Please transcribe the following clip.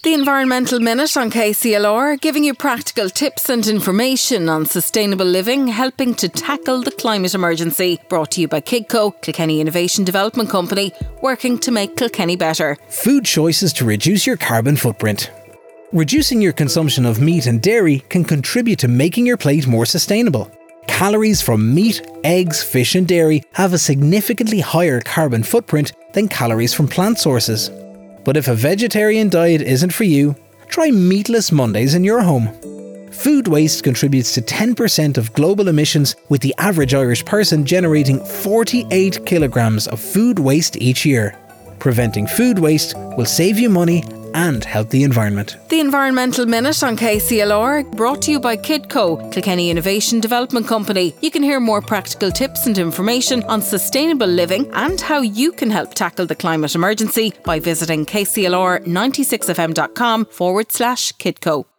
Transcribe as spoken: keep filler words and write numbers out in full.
The Environmental Minute on K C L R, giving you practical tips and information on sustainable living, helping to tackle the climate emergency. Brought to you by Kidco, Kilkenny Innovation Development Company, working to make Kilkenny better. Food choices to reduce your carbon footprint. Reducing your consumption of meat and dairy can contribute to making your plate more sustainable. Calories from meat, eggs, fish and dairy have a significantly higher carbon footprint than calories from plant sources. But if a vegetarian diet isn't for you, try meatless Mondays in your home. Food waste contributes to ten percent of global emissions, with the average Irish person generating forty-eight kilograms of food waste each year. Preventing food waste will save you money and help the environment. The Environmental Minute on K C L R, brought to you by Kidco, Kilkenny Innovation Development Company. You can hear more practical tips and information on sustainable living and how you can help tackle the climate emergency by visiting kclr ninety-six f m dot com forward slash Kidco.